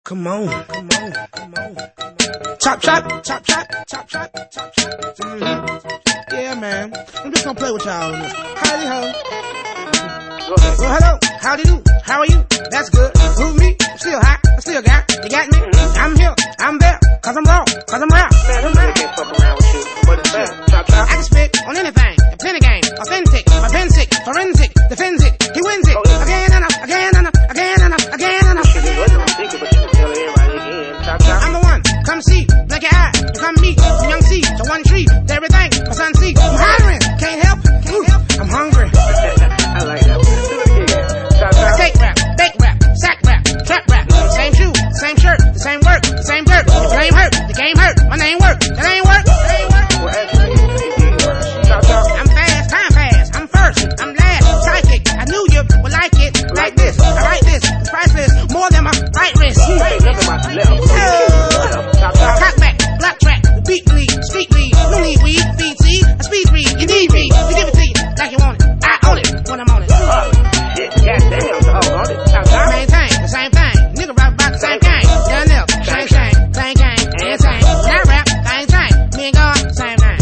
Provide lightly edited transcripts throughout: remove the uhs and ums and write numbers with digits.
Come on. Chop, chop, chop, chop, chop, chop, chop, chop. Yeah, man. I'm just gonna play with y'all on this. Howdy ho. Well, hello. Howdy do. How are you? That's good. Who me? I'm still hot. I still got. You got me? I'm here. I'm there. Cause I'm raw. Cause I'm rap. Man, I'm really can't fuck around with you. What is that? Chop, chop. I can spit on anything. A plenty game. Authentic. My pen sick. Forensic. Defends it. He wins it. Again and again and again and again and Shit, what I'm thinking, but you can tell everybody again. Chop, chop. I'm the one. Come see. Blink your eye. You come meet. From young C to one tree. To everything. My son C. I'm hiring. Can't help. Can't help. I'm hungry. I like that one. Do it again. Chop, chop. I take rap. Bake rap. Sack rap. Trap rap. Same shoe. Same shirt. The same work. The same dirt. The flame hurt. The game hurt. My name work. That ain't work. That ain't work. Well, actually, it did work. Chop, chop. I'm fast. Time pass. I'm first. I'm last. Psychic. I knew you would like it. Like this. I write this. It's priceless. More than my right wrist. You ain't nothing about the left. Chop, chop. Cock back. Block track. Beat lead. Street lead. No need weed. Feed seed. A speed read. You need me. We give it to you like you want it. I own it when I'm on it. Shit, goddamn. Oh, on it. Chop, chop. Maintain the same thing. Nigga rap about the same game. Done up. Same shame. Same game. And same. When I rap, same thing. Me and God, same thing.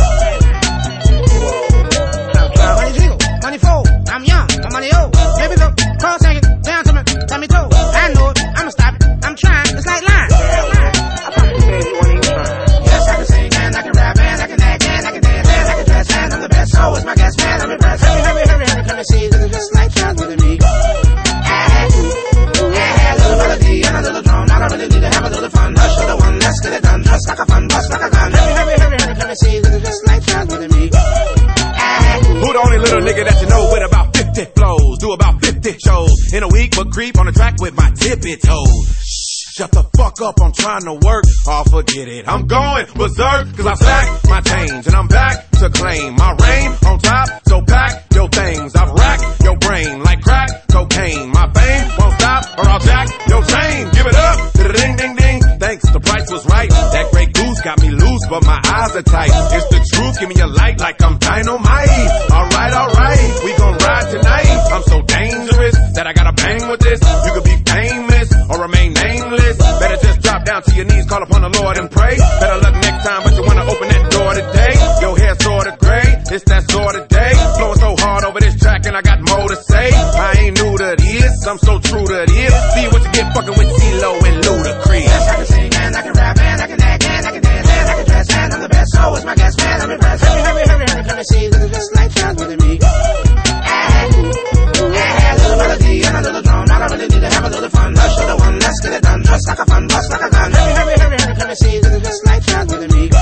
Chop, chop. Money jiggle. Money fold. I'm young. My money old. Baby look. Cross hanging. Down to me. Tell me toe. I know it. I'ma stop it. I'm trying. It's like line. I thought you said you weren't even trying. Yes, I can sing and I can rap and I can act and I can dance and I can dress and I'm the best. So is my guest man. I'm impressed. Hurry, come and see. This is just like child with me. I had a little melody and a little drum. Now I really need to have a little fun. Hush for the one. Let's get it done. Just like a fun bust like a gun. Hurry, come and see. This is just like child with me. Who the only little nigga that you know with about 50 flows? Do about 50 shows in a week, but creep on the track with my tippy toes. Shut the fuck up, I'm trying to work. Oh, forget it, I'm going berserk. Cause I stack my change and I'm back to claim my reign on top. So pack your things, I've racked your brain like crack cocaine. My fame won't stop or I'll jack your chain. Give it up, ding ding ding. Thanks, the price was right. That great goose got me loose, but my eyes are tight. It's the truth, give me a light like I'm dynamite. Alright, we gon' ride tonight. I'm so dangerous that I gotta bang with this. You could be famous or remain nameless. Better just drop down to your knees, call upon the Lord and pray. Better luck next time, but you wanna open that door today. Your hair sorta gray, it's that sorta day. Flowing so hard over this track and I got more to say. I ain't new to this, I'm so true to this. See what you get fucking with CeeLo and Ludacris. Yes, I can sing and I can rap and I can act and I can dance and I can dress and I'm the best. So is my guest man. I'm impressed. Hurry, come and see. This is just like child with me. I had a little melody and a little drum. Now I really need to have a little fun. Hush for the one. Let's get it done. Just like a fun bust like a gun. Hurry, come and see. This is just like child with me.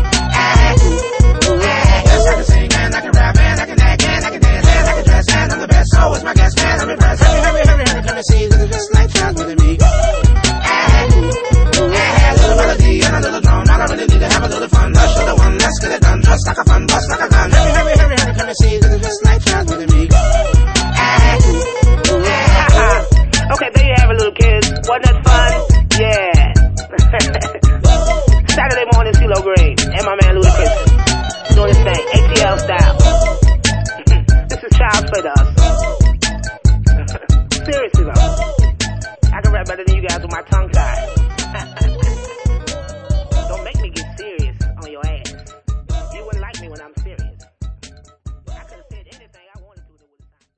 Yes, I can sing and I can rap and I can act and I can dance and I can dress and I'm the best. So is my guest man. I'm impressed. Hurry, come and see. This is just like child with me. I had a little melody and a little drum. Now I really need to have a little fun. Hush for the one. Let's get it done. Just like a fun bust like a gun. Hurry, come and see. This is just like child with me. Okay, there you have it, little kids. Wasn't that fun? Yeah. Saturday morning, CeeLo Green and my man Ludacris doing his thing, ATL style. This is Child's Play to us. Seriously though, I can rap better than you guys with my tongue tied.